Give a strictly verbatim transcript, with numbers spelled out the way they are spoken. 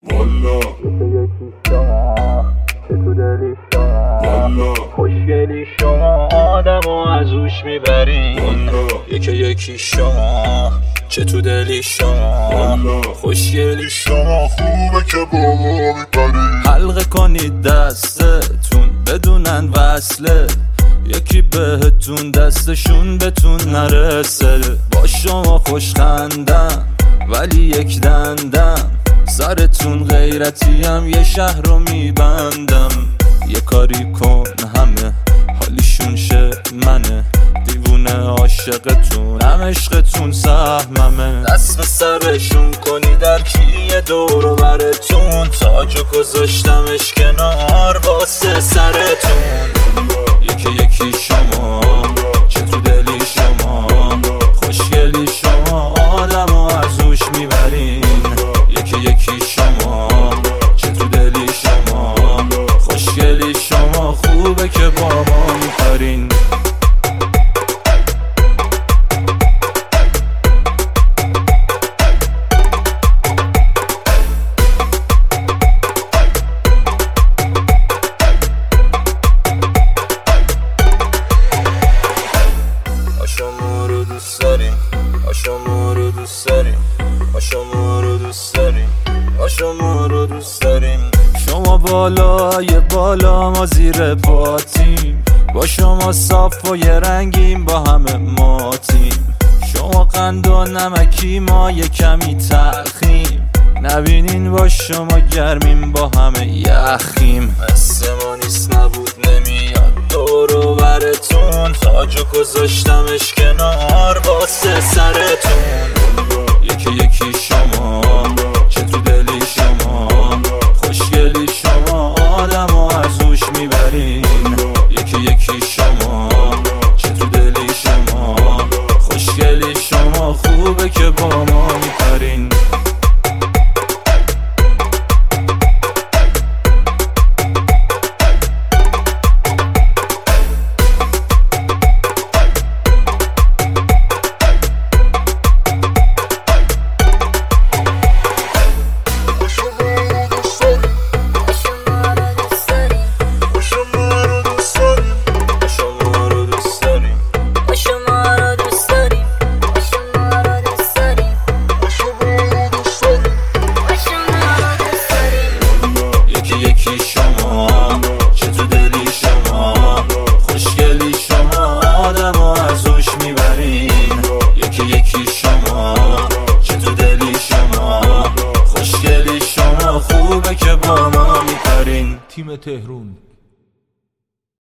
والا یکی شما چه تو دلی شما والا خوشگلی شما آدمو از روش میبرین والا یکی یکی شما چه تو دلی شما والا خوشگلی شما خوبه که با ما میپرین حلقه کنید دستتون بدونن وصله یکی بهتون دستشون بتون نرسه با شما خوشخندم ولی یک دندم سرتون غیرتیم یه شهر رو میبندم یه کاری کن همه حالیشون شه منه دیوونه عاشقتون هم عشقتون سهممه دست به سرشون کنی در کیه دور و برتون تاجو گذاشتمش کنار واسه سرتون یکی یکی شما چه تو دلی شما خوشگلی شما آدمو از روش میبرین یکی یکی شما چه تو دلی شما خوشگلی شما خوبه که با ما میپرین شما رو دوست داریم شما رو دوست داریم شما رو دوست داریم شما رو دوست داریم شما بالای بالا ما زیر پاتیم با شما صاف و یه رنگیم با همه ماتیم شما قند و نمکی ما یه کمی تلخیم نبینین با شما گرمیم با همه یخیم مثل ما نیست نبود نمیاد دور و برتون تاجو گذاشتمش کنار واسه سرتون یکی یکی شما چه تو دلی شما خوشگلی شما آدمو از روش میبرین یکی یکی شما چه تو دلی شما خوشگلی شما خوبه که با ما میپرین یکی شما چه تو دلی شما خوشگلی شما آدمو از روش میبرین یکی یکی شما چه تو دلی شما خوشگلی شما خوبه که با ما میپرین تیم تهرون